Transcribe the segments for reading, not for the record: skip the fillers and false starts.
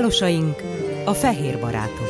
Pálosaink, a fehér barátok.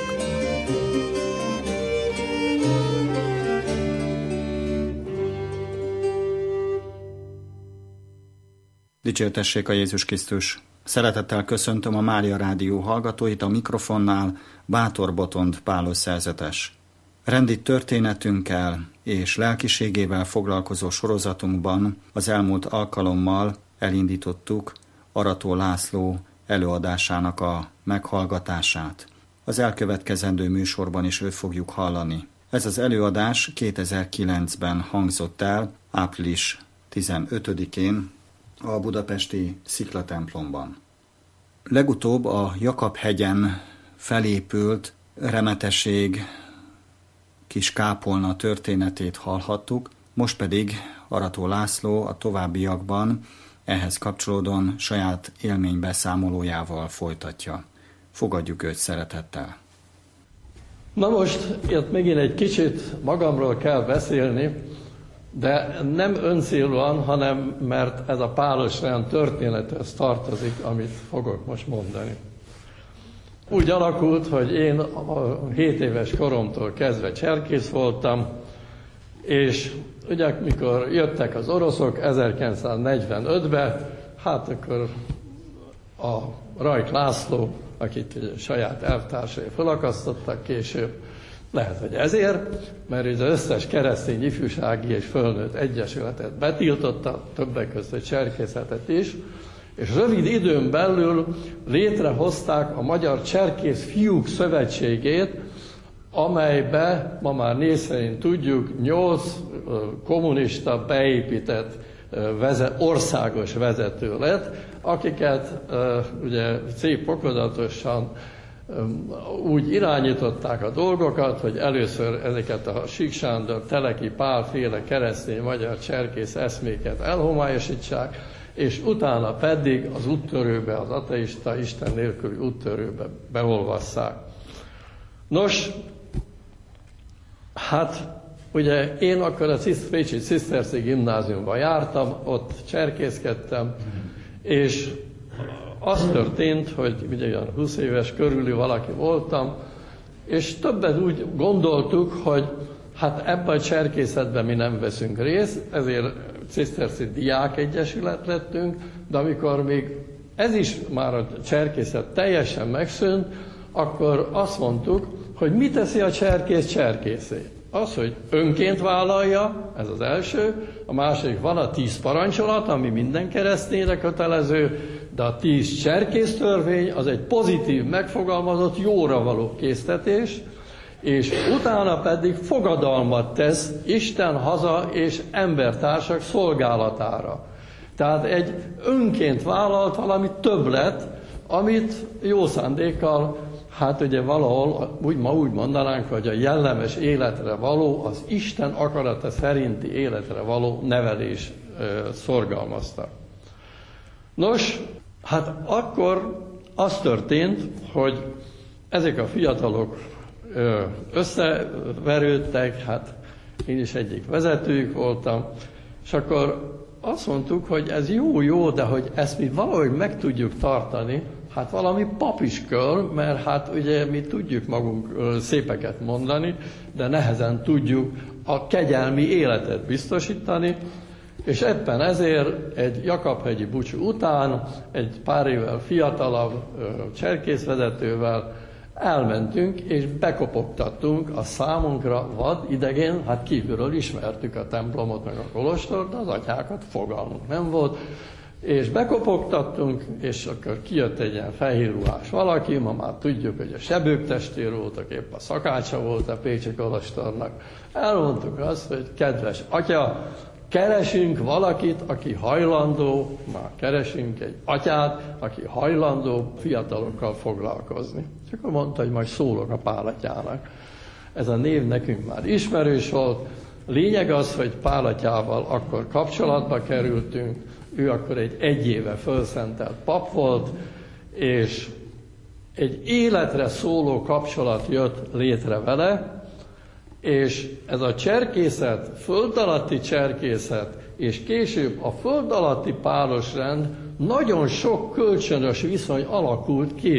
Dicsértessék a Jézus Krisztus! Szeretettel köszöntöm a Mária Rádió hallgatóit, a mikrofonnál Bátor Botond Pálos szerzetes. Rendi történetünkkel és lelkiségével foglalkozó sorozatunkban az elmúlt alkalommal elindítottuk Arató László előadásának a meghallgatását. Az elkövetkezendő műsorban is őt fogjuk hallani. Ez az előadás 2009-ben hangzott el, április 15-én a budapesti Sziklatemplomban. Legutóbb a Jakab-hegyen felépült remeteség kis kápolna történetét hallhattuk, most pedig Arató László a továbbiakban ehhez kapcsolódóan saját élménybeszámolójával folytatja. Fogadjuk őt szeretettel. Na most itt megint egy kicsit magamról kell beszélni, de nem öncélúan, hanem mert ez a pálos rend történethez tartozik, amit fogok most mondani. Úgy alakult, hogy én 7 éves koromtól kezdve cserkész voltam, és ugye mikor jöttek az oroszok 1945-ben, hát akkor a Rajk László, akit saját elvtársai felakasztottak később, lehet, hogy ezért, mert az összes keresztény ifjúsági és fölnőtt egyesületet betiltotta, többek között a cserkészetet is, és rövid időn belül létrehozták a Magyar Cserkész Fiúk Szövetségét, amelybe ma már név szerint tudjuk 8 kommunista beépített országos vezető lett, akiket ugye szép fokozatosan úgy irányították a dolgokat, hogy először ezeket a Sík Sándor, Teleki Pál féle keresztény magyar cserkész eszméket elhomályosítsák, és utána pedig az úttörőbe, az ateista, Isten nélküli úttörőbe beolvasszák. Nos, hát ugye én akkor a Pécsi Ciszterci gimnáziumban jártam, ott cserkészkedtem, és az történt, hogy ugye olyan 20 éves körülű valaki voltam, és többet úgy gondoltuk, hogy hát ebben a cserkészetben mi nem veszünk részt, ezért Ciszterci Diák Egyesület lettünk, de amikor még ez is már a cserkészet teljesen megszűnt, akkor azt mondtuk, hogy mi teszi a cserkész cserkészé. Az, hogy önként vállalja, ez az első, a második van a 10 parancsolat, ami minden keresztényre kötelező, de a 10 cserkésztörvény az egy pozitív, megfogalmazott, jóra való késztetés, és utána pedig fogadalmat tesz Isten, haza és embertársak szolgálatára. Tehát egy önként vállalt valami többlet, amit jó szándékkal, hát ugye valahol ma úgy mondanánk, hogy a jellemes életre való, az Isten akarata szerinti életre való nevelés szorgalmazta. Nos, hát akkor az történt, hogy ezek a fiatalok összeverődtek, hát én is egyik vezetőjük voltam, és akkor azt mondtuk, hogy ez jó, de hogy ezt mi valahogy meg tudjuk tartani, hát valami pap is kell, mert hát ugye mi tudjuk magunk szépeket mondani, de nehezen tudjuk a kegyelmi életet biztosítani, és éppen ezért egy Jakab-hegyi búcsú után egy pár évvel fiatalabb cserkészvezetővel elmentünk, és bekopogtattunk a számunkra vad idegen, hát kívülről ismertük a templomot meg a kolostort, de az atyákat fogalmunk nem volt, és bekopogtattunk, és akkor kijött egy ilyen fehérruhás valaki, ma már tudjuk, hogy a Sebők testvér voltak, épp a szakácsa volt a Pécsi kolostornak. Elmondtuk azt, hogy kedves atya, keresünk valakit, aki hajlandó, már keresünk egy atyát, aki hajlandó fiatalokkal foglalkozni. És akkor mondta, hogy majd szólok a Pál atyának. Ez a név nekünk már ismerős volt. Lényeg az, hogy Pál atyával akkor kapcsolatba kerültünk, ő akkor egy éve fölszentelt pap volt, és egy életre szóló kapcsolat jött létre vele, és ez a cserkészet, föld alatti cserkészet, és később a föld alatti pálos rend nagyon sok kölcsönös viszony alakult ki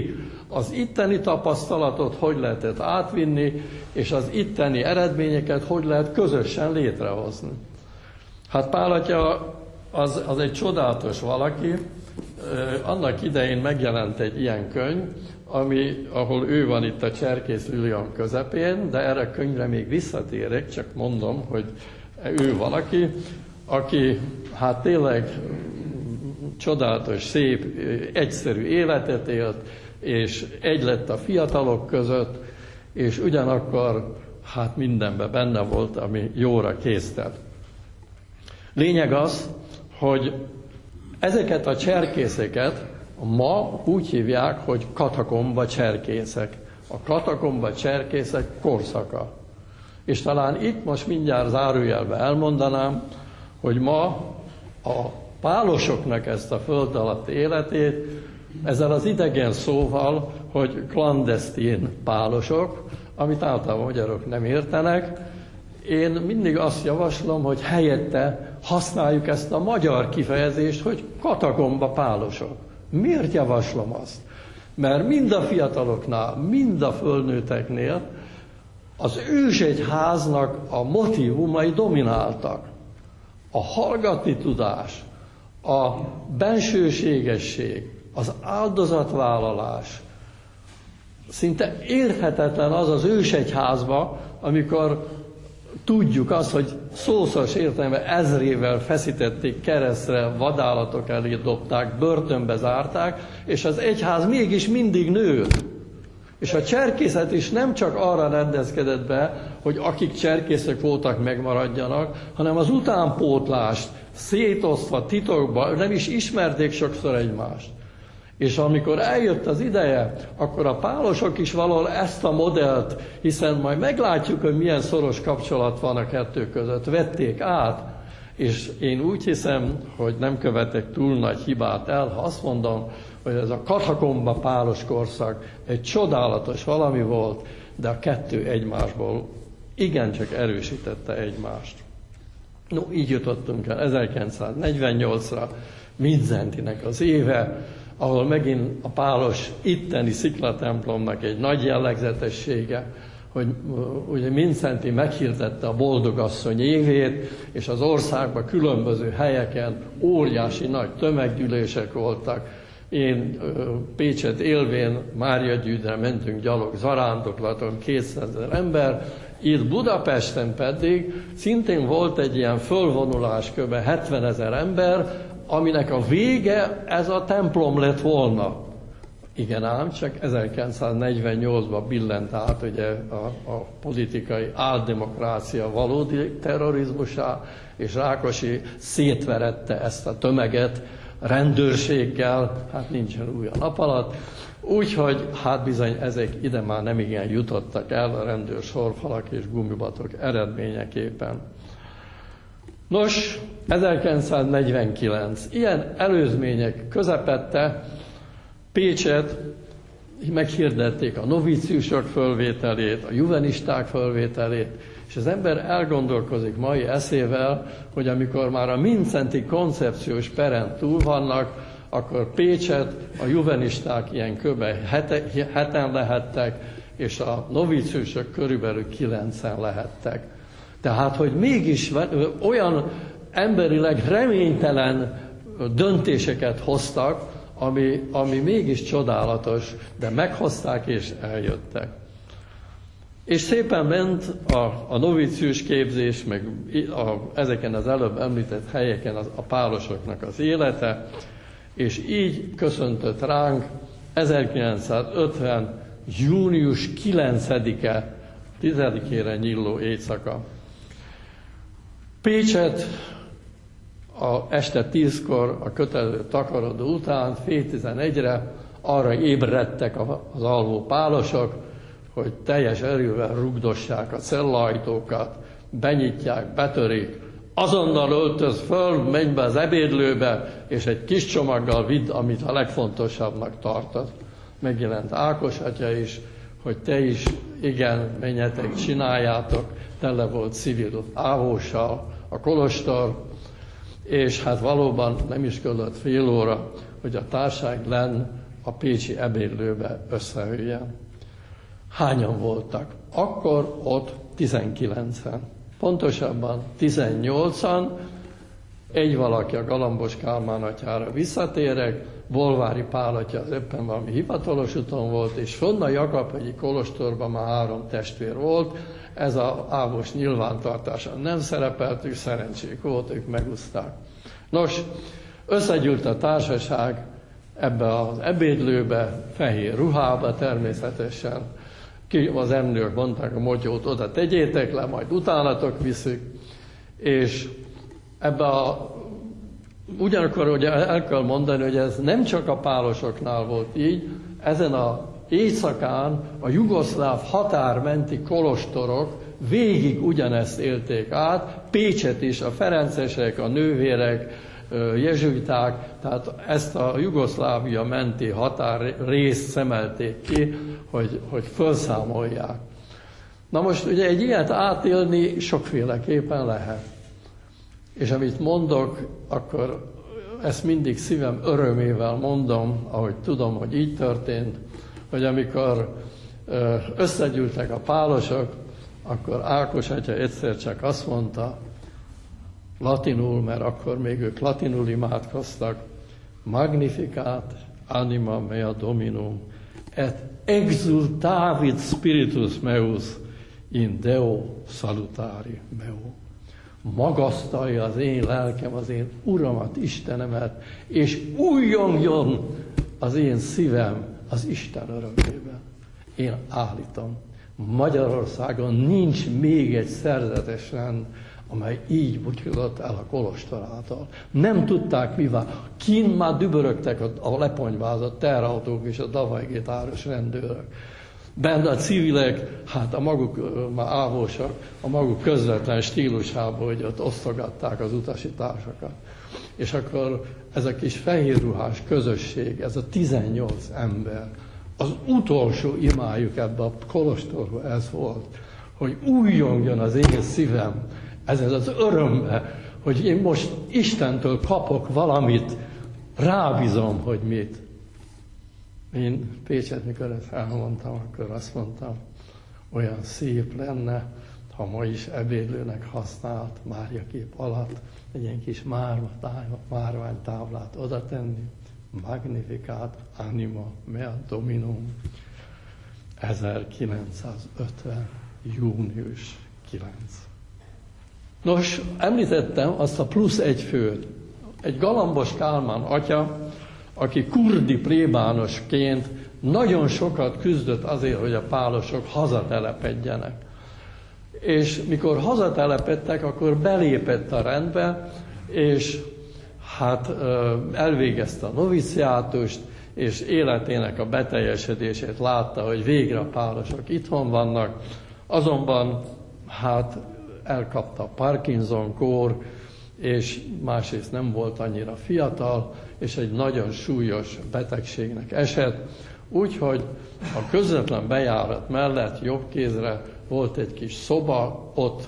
az itteni tapasztalatot hogy lehetett átvinni, és az itteni eredményeket hogy lehet közösen létrehozni. Hát Pál atya az egy csodálatos valaki, annak idején megjelent egy ilyen könyv, ahol ő van itt a Cserkész William közepén, de erre a könyvre még visszatérek, csak mondom, hogy ő valaki, aki hát tényleg csodálatos, szép, egyszerű életet élt, és egy lett a fiatalok között, és ugyanakkor hát mindenben benne volt, ami jóra késztet. Lényeg az, hogy ezeket a cserkészeket ma úgy hívják, hogy katakomba cserkészek. A katakomba cserkészek korszaka. És talán itt most mindjárt zárójelbe elmondanám, hogy ma a pálosoknak ezt a föld alatti életét ezzel az idegen szóval, hogy klandesztin pálosok, amit általában magyarok nem értenek, én mindig azt javaslom, hogy helyette használjuk ezt a magyar kifejezést, hogy katakomba pálosok. Miért javaslom azt? Mert mind a fiataloknál, mind a fölnőtteknél az ősegyháznak a motívumai domináltak. A hallgatni tudás, a bensőségesség, az áldozatvállalás. Szinte érthetetlen az ősegyházba, amikor tudjuk azt, hogy szószos értelemben ezrével feszítették keresztre, vadállatok elé dobták, börtönbe zárták, és az egyház mégis mindig nőtt. És a cserkészet is nem csak arra rendezkedett be, hogy akik cserkészek voltak, megmaradjanak, hanem az utánpótlást szétosztva, titokban, nem is ismerték sokszor egymást. És amikor eljött az ideje, akkor a pálosok is valahol ezt a modellt, hiszen majd meglátjuk, hogy milyen szoros kapcsolat van a kettő között, vették át. És én úgy hiszem, hogy nem követek túl nagy hibát el, ha azt mondom, hogy ez a katakomba pálos korszak egy csodálatos valami volt, de a kettő egymásból igencsak erősítette egymást. No, így jutottunk el 1948-ra, Mindszentynek az éve, ahol megint a pálos itteni sziklatemplomnak egy nagy jellegzetessége, hogy ugye Mindszenty meghirdette a boldogasszony évét, és az országban különböző helyeken óriási nagy tömeggyűlések voltak. Én Pécset élvén Máriagyűjtre mentünk gyalog zarándoklaton, 200 000 ember, itt Budapesten pedig szintén volt egy ilyen fölvonulás, kb. 70 000 ember, aminek a vége ez a templom lett volna. Igen ám, csak 1948-ban billent át ugye a politikai áldemokrácia valódi terrorizmusá, és Rákosi szétverette ezt a tömeget rendőrséggel, hát nincsen új a nap alatt, úgyhogy hát bizony ezek ide már nem igen jutottak el a rendőr sorfalak és gumibatok eredményeképpen. Nos, 1949. Ilyen előzmények közepette Pécset meghirdették a novíciusok fölvételét, a juvenisták fölvételét, és az ember elgondolkozik mai eszével, hogy amikor már a Mindszenty koncepciós peren túl vannak, akkor Pécset a juvenisták ilyen kb. 7-en lehettek, és a novíciusok körülbelül 9-en lehettek. Tehát, hogy mégis olyan emberileg reménytelen döntéseket hoztak, ami mégis csodálatos, de meghozták és eljöttek. És szépen ment a novícius képzés, meg ezeken az előbb említett helyeken a pálosoknak az élete, és így köszöntött ránk 1950. június 9-e, 10-ére nyíló éjszaka. Pécset este 10-kor a kötelező takarodó után, fél 11-re arra ébredtek az alvó pálosok, hogy teljes erővel rugdossák a cellaajtókat, benyitják, betörik, azonnal öltöz föl, menj be az ebédlőbe, és egy kis csomaggal vidd, amit a legfontosabbnak tartod. Megjelent Ákos atya is, hogy te is, igen, menjetek, csináljátok, tele volt civil ávóssal a kolostor, és hát valóban nem is kellett fél óra, hogy a társaság lenn a pécsi ebédlőbe összejöjjen. Hányan voltak? Akkor ott 19-en. Pontosabban 18-an, egy valaki a Galambos Kálmán atyára visszatérek, Bolvári Pál atya az éppen valami hivatalos úton volt, és Sonna Jakabhegyi kolostorban már 3 testvér volt, ez az Ámos nyilvántartáson nem szerepelt, ők szerencsék volt, ők megúszták. Nos, összegyűlt a társaság ebbe az ebédlőbe, fehér ruhába természetesen, ki az emlők mondták, a motyót oda tegyétek le, majd utánatok viszik, és ebbe ugyanakkor ugye el kell mondani, hogy ez nem csak a pálosoknál volt így, ezen a éjszakán a jugoszláv határmenti kolostorok végig ugyanezt élték át, Pécset is, a ferencesek, a nővérek, jezsuiták, tehát ezt a Jugoszlávia menti határrészt szemelték ki, hogy felszámolják. Na most ugye egy ilyet átélni sokféleképpen lehet. És amit mondok, akkor ezt mindig szívem örömével mondom, ahogy tudom, hogy így történt, hogy amikor összegyűltek a pálosok, akkor Ákos atya egyszer csak azt mondta, latinul, mert akkor még ők latinul imádkoztak, Magnificat anima mea Dominum, et exultavit spiritus meus in Deo salutari meo. Magasztalja az én lelkem, az én Uramat, Istenemet, és újjongjon az én szívem az Isten örömében. Én állítom, Magyarországon nincs még egy szerzetes rend, amely így butykodott el a kolostor által. Nem tudták mivel. Kint már dübörögtek a leponyvázott terautók és a davajgitáros rendőrök. Bent a civilek, hát a maguk már ávosak, a maguk közvetlen stílusából, hogy ott osztogatták az utasításokat. És akkor ez a kis fehérruhás közösség, ez a 18 ember, az utolsó imájuk ebbe a kolostorba ez volt, hogy újjongjon az én szívem, ez az örömbe, hogy én most Istentől kapok valamit, rábízom, hogy mit. Én Pécset, mikor ezt elmondtam, akkor azt mondtam, olyan szép lenne, ha ma is ebédlőnek használt Máriakép alatt egy ilyen kis márványtáblát oda tenni. Magnificat anima mea Dominum, 1950. június 9. Nos, említettem azt a plusz egy főt. Egy Galambos Kálmán atya, aki kurdi plébánosként nagyon sokat küzdött azért, hogy a pálosok hazatelepedjenek. És mikor hazatelepedtek, akkor belépett a rendbe, és hát elvégezte a noviciátust, és életének a beteljesedését látta, hogy végre a pálosok itthon vannak. Azonban hát elkapta a Parkinson-kór, és másrészt nem volt annyira fiatal, és egy nagyon súlyos betegségnek esett. Úgyhogy a közvetlen bejárat mellett jobb kézre volt egy kis szoba, ott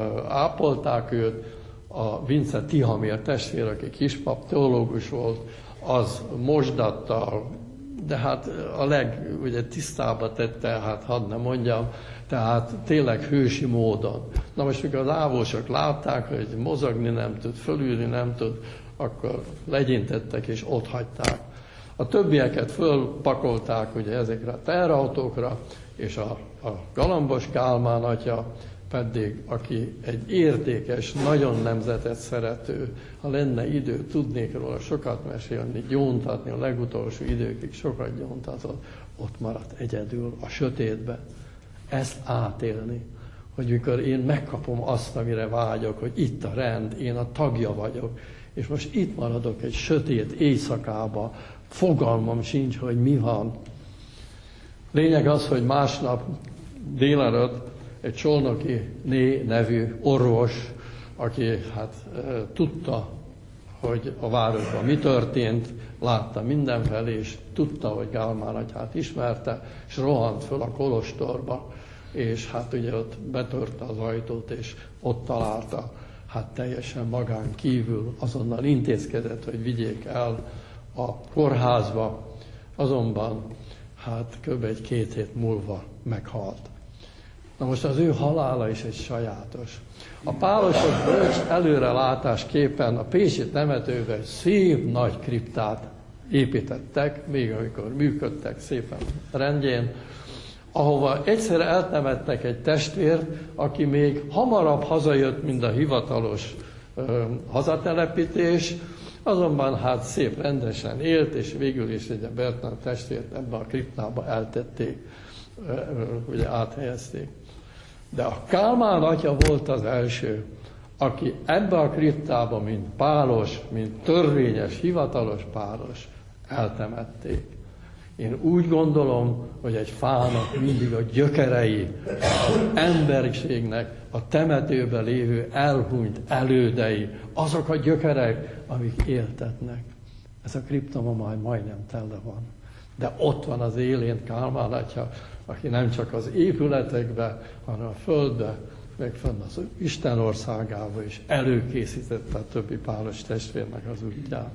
ápolták őt, a Vince Tihamér testvér, aki kispap, teológus volt, az mosdattal, de hát a tisztába tette, hát hadd ne mondjam, tehát tényleg hősi módon. Na most, mikor az ávósok látták, hogy mozogni nem tud, fölülni nem tud, akkor legyintettek és ott hagyták. A többieket fölpakolták ugye ezekre a teherautókra, és a Galambos Kálmán atya pedig, aki egy értékes, nagyon nemzetet szerető, ha lenne idő, tudnék róla sokat mesélni, gyóntatni, a legutolsó időkig sokat gyóntatott, ott maradt egyedül a sötétbe. Ezt átélni, hogy mikor én megkapom azt, amire vágyok, hogy itt a rend, én a tagja vagyok, és most itt maradok egy sötét éjszakába, fogalmam sincs, hogy mi van. Lényeg az, hogy másnap délelőtt egy Csolnoki nevű orvos, aki hát tudta, hogy a városban mi történt, látta mindenfelé, és tudta, hogy Kálmán atyát ismerte, és rohant föl a kolostorba, és hát ugye ott betörte az ajtót, és ott találta, hát teljesen magán kívül, azonnal intézkedett, hogy vigyék el a kórházba, azonban hát kb. 2 hét múlva meghalt. Na most az ő halála is egy sajátos. A pálosok bölcs előrelátásképpen a pécsi temetőbe egy szép nagy kriptát építettek, még amikor működtek szépen rendjén, ahova egyszer eltemettek egy testvért, aki még hamarabb hazajött, mint a hivatalos hazatelepítés, azonban hát szép rendesen élt, és végül is egy Bertalan testvért ebbe a kriptába eltették, ugye áthelyezték. De a Kálmán atya volt az első, aki ebbe a kriptába, mint pálos, mint törvényes, hivatalos pálos, eltemették. Én úgy gondolom, hogy egy fának mindig a gyökerei, az emberiségnek a temetőben lévő elhunyt elődei, azok a gyökerek, amik éltetnek. Ez a kripta ma majdnem tele van. De ott van az élén Kálmán atya, aki nem csak az épületekbe, hanem a földbe, meg fenn az Isten országába is előkészítette a többi pálos testvérnek az útját.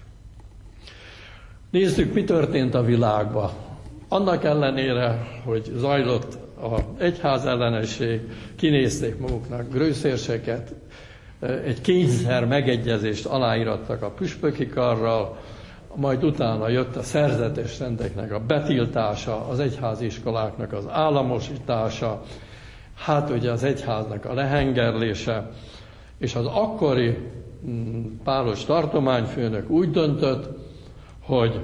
Nézzük, mi történt a világban. Annak ellenére, hogy zajlott az egyház ellenesség, kinézték maguknak grőszérseket, egy kényszer megegyezést aláírattak a püspöki karral, majd utána jött a szerzetes rendeknek a betiltása, az egyháziskoláknak az államosítása, hát ugye az egyháznak a lehengerlése, és az akkori pálos tartományfőnök úgy döntött, hogy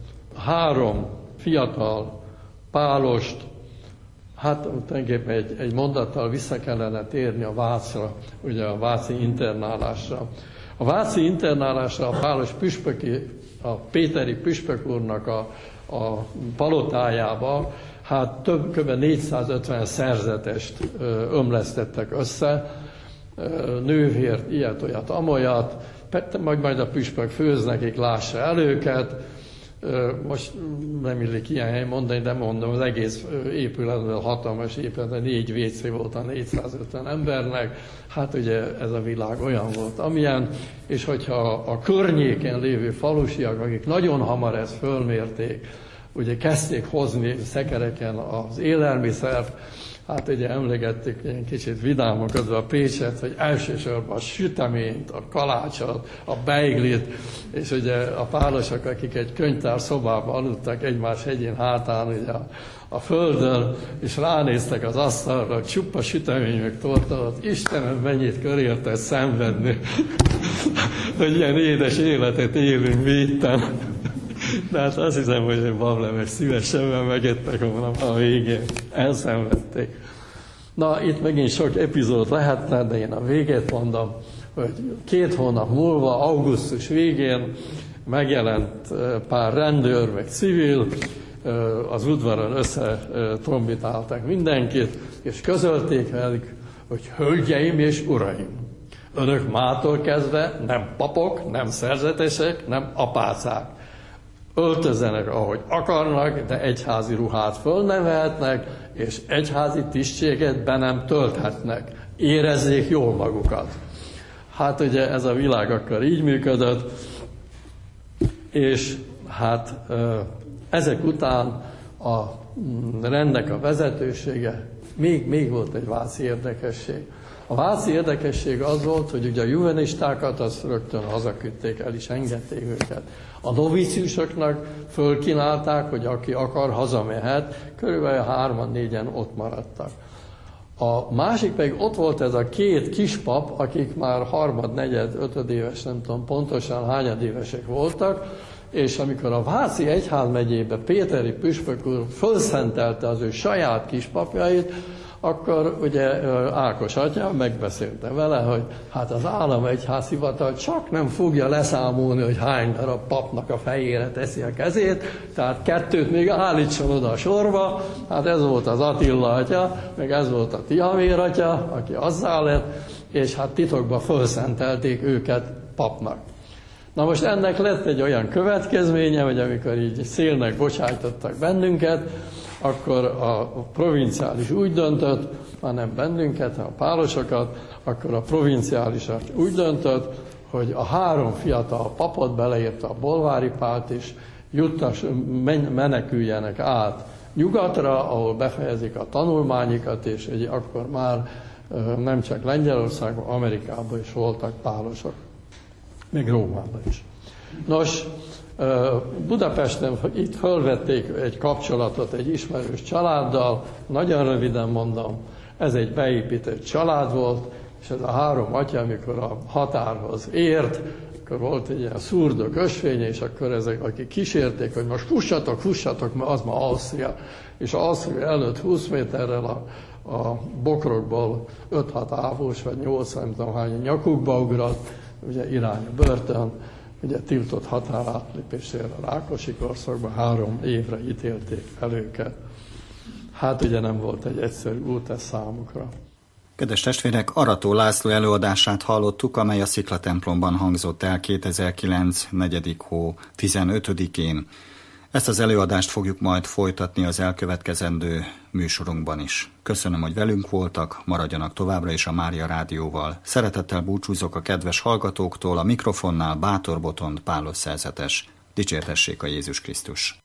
3 fiatal pálost, hát tulajdonképpen egy mondattal vissza kellene térni a Vácra, ugye a váci internálásra. A váci internálásra a pálos püspöki, a péteri püspök úrnak a palotájába, hát kb. 450 szerzetest ömlesztettek össze, nővért, ilyet, olyat, amolyat, majd a püspök főz nekik, lássa el őket. Most nem illik ilyen helyen mondani, de mondom, az egész épületben, hatalmas épületben 4 WC volt a 450 embernek. Hát ugye ez a világ olyan volt, amilyen, és hogyha a környéken lévő falusiak, akik nagyon hamar ezt fölmérték, ugye kezdték hozni szekereken az élelmiszert, hát ugye emlegettük ilyen kicsit vidámokadva a Pécset, hogy elsősorban a süteményt, a kalácsot, a beiglit, és ugye a pálosok, akik egy könyvtár szobában aludtak egymás hegyén hátán, ugye a földön, és ránéztek az asztalra, csupa sütemény meg torta volt, Istenem, mennyit körérte szenvedni, hogy ilyen édes életet élünk mi itten. De hát azt hiszem, hogy egy bableves szívesen megettek volna a végén. Elszenvedték. Na, itt megint sok epizód lehetne, de én a végét mondom, hogy 2 hónap múlva, augusztus végén megjelent pár rendőr, meg civil, az udvaron összetrombitálták mindenkit, és közölték velük, hogy hölgyeim és uraim, önök mától kezdve nem papok, nem szerzetesek, nem apácák. Öltözzenek, ahogy akarnak, de egyházi ruhát föl nem vehetnek, és egyházi tisztséget be nem tölthetnek. Érezzék jól magukat. Hát ugye ez a világ akkor így működött, és hát ezek után a rendnek a vezetősége, még volt egy váci érdekesség. A váci érdekesség az volt, hogy ugye a juvenistákat azt rögtön hazaküldték, el is engedték őket. A noviciusoknak fölkínálták, hogy aki akar, hazamehet, körülbelül 3-4-en ott maradtak. A másik pedig ott volt ez a 2 kispap, akik már 3., 4., 5. éves, nem tudom pontosan hányadévesek voltak, és amikor a Váci egyházmegyébe Péteri püspök úr fölszentelte az ő saját kispapjait, akkor ugye Ákos atya megbeszélte vele, hogy hát az államegyházhivatal csak nem fogja leszámolni, hogy hány darab papnak a fejére teszi a kezét, tehát 2 még állítson oda a sorba, hát ez volt az Attila atya, meg ez volt a Tihamér atya, aki azzá lett, és hát titokban fölszentelték őket papnak. Na most ennek lett egy olyan következménye, hogy amikor így szélnek bocsájtottak bennünket, akkor a provinciális úgy döntött, már nem bennünket, hanem a pálosokat, akkor a provinciális úgy döntött, hogy a 3 fiatal papot, beleérte a Bolvári Pált is, meneküljenek át nyugatra, ahol befejezik a tanulmányikat, és akkor már nem csak Lengyelországban, Amerikában is voltak pálosok, meg Rómában is. Nos, Budapesten itt fölvették egy kapcsolatot egy ismerős családdal, nagyon röviden mondom, ez egy beépített család volt, és ez a 3 atya, amikor a határhoz ért, akkor volt egy ilyen szurdok ösvénye, és akkor ezek, akik kísérték, hogy most fussatok, mert az ma Ausztria, és Ausztria előtt 20 méterrel a bokrokból 5-6 ávós, vagy 8, nem tudom hány nyakukba ugrott, ugye irány a börtön, ugye tiltott határátlépésére a Rákosi korszakban 3 évre ítélték el őket. Hát ugye nem volt egy egyszerű út ez számukra. Kedves testvérek, Arató László előadását hallottuk, amely a Sziklatemplomban hangzott el 2009. 4. hó 15-én. Ezt az előadást fogjuk majd folytatni az elkövetkezendő műsorunkban is. Köszönöm, hogy velünk voltak, maradjanak továbbra is a Mária Rádióval. Szeretettel búcsúzok a kedves hallgatóktól, a mikrofonnál Bátor Botond Pálos szerzetes. Dicsértessék a Jézus Krisztus!